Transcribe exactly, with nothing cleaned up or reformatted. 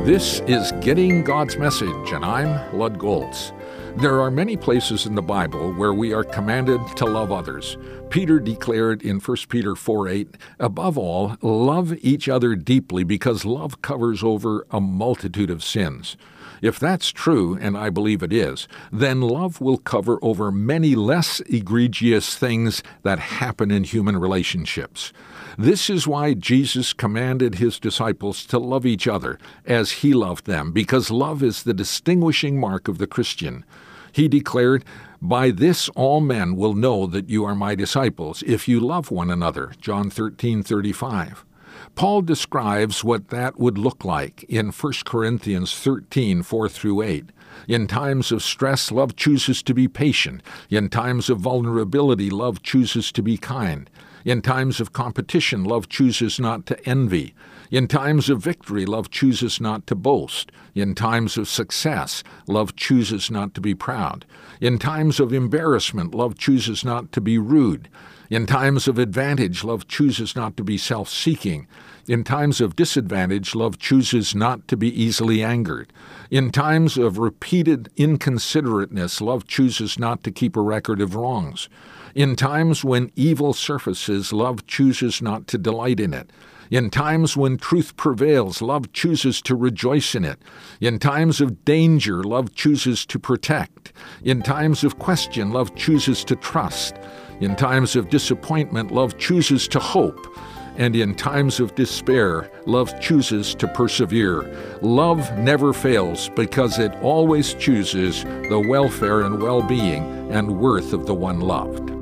This is Getting God's Message, and I'm Lud Goltz. There are many places in the Bible where we are commanded to love others. Peter declared in First Peter four eight, "Above all, love each other deeply, because love covers over a multitude of sins." If that's true, and I believe it is, then love will cover over many less egregious things that happen in human relationships. This is why Jesus commanded his disciples to love each other as he loved them, because love is the distinguishing mark of the Christian. He declared, "By this all men will know that you are my disciples, if you love one another," John thirteen thirty-five. Paul describes what that would look like in First Corinthians thirteen four through eight. In times of stress, love chooses to be patient. In times of vulnerability, love chooses to be kind. In times of competition, love chooses not to envy. In times of victory, love chooses not to boast. In times of success, love chooses not to be proud. In times of embarrassment, love chooses not to be rude. In times of advantage, love chooses not to be self-seeking. In times of disadvantage, love chooses not to be easily angered. In times of repeated inconsiderateness, love chooses not to keep a record of wrongs. In times when evil surfaces, love chooses not to delight in it. In times when truth prevails, love chooses to rejoice in it. In times of danger, love chooses to protect. In times of question, love chooses to trust. In times of disappointment, love chooses to hope. And in times of despair, love chooses to persevere. Love never fails because it always chooses the welfare and well-being and worth of the one loved.